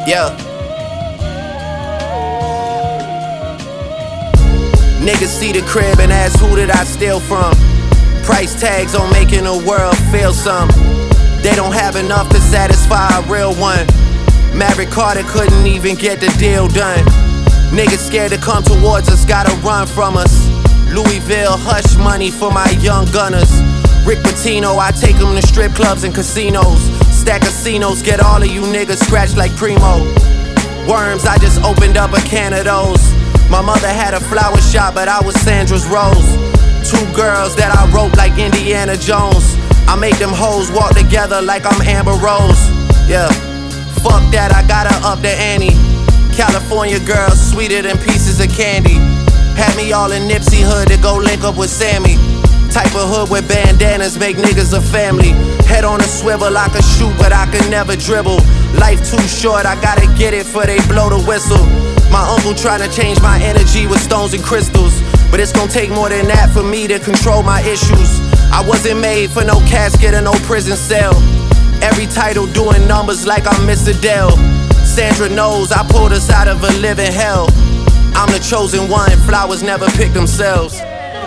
Yeah. Niggas see the crib and ask who did I steal from. Price tags on making the world feel some. They don't have enough to satisfy a real one. Maverick Carter couldn't even get the deal done. Niggas scared to come towards us, gotta run from us. Louisville hush money for my young gunners. Rick Pitino, I take them to strip clubs and casinos. Stack casinos, get all of you niggas scratched like Primo. Worms, I just opened up a can of those. My mother had a flower shop, but I was Sandra's Rose. Two girls that I wrote like Indiana Jones. I make them hoes walk together like I'm Amber Rose. Yeah, fuck that, I gotta up the ante. California girls sweeter than pieces of candy. Had me all in Nipsey hood to go link up with Sammy. Type of hood with bandanas make niggas a family. Head on a swivel, I can shoot but I can never dribble. Life too short, I gotta get it for they blow the whistle. My uncle tryna change my energy with stones and crystals, but it's gon' take more than that for me to control my issues. I wasn't made for no casket or no prison cell. Every title doing numbers like I'm Miss Adele. Sandra knows I pulled us out of a living hell. I'm the chosen one, flowers never pick themselves.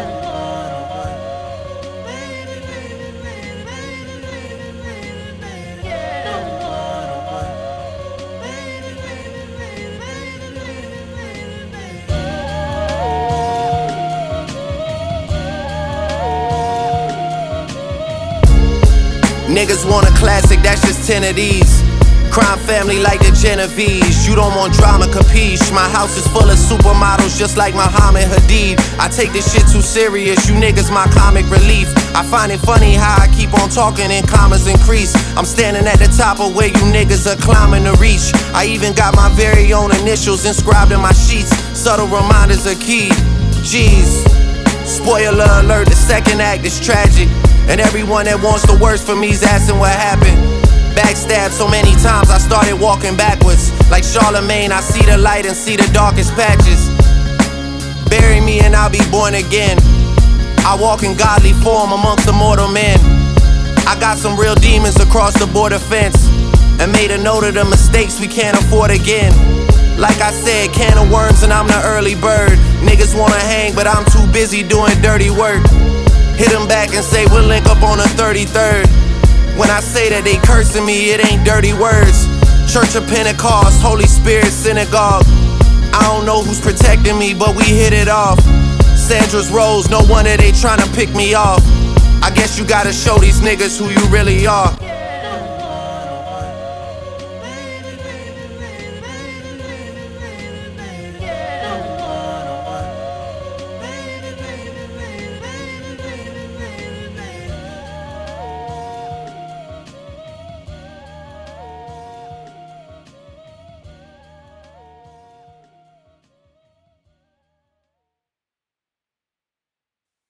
Niggas want a classic, that's just 10 of these. Crime family like the Genovese. You don't want drama, capiche. My house is full of supermodels just like Muhammad Hadid. I take this shit too serious, you niggas my comic relief. I find it funny how I keep on talking and commas increase. I'm standing at the top of where you niggas are climbing to reach. I even got my very own initials inscribed in my sheets. Subtle reminders are key. Jeez. Spoiler alert, the second act is tragic. And everyone that wants the worst for me's asking what happened. Backstabbed so many times I started walking backwards. Like Charlemagne, I see the light and see the darkest patches. Bury me and I'll be born again. I walk in godly form amongst the mortal men. I got some real demons across the border fence, and made a note of the mistakes we can't afford again. Like I said, can of worms and I'm the early bird. Niggas wanna hang but I'm too busy doing dirty work. Hit them back and say we'll link up on the 33rd. When I say that they cursing me, it ain't dirty words. Church of Pentecost, Holy Spirit synagogue. I don't know who's protecting me, but we hit it off. Sandra's Rose, no wonder they tryna pick me off. I guess you gotta show these niggas who you really are.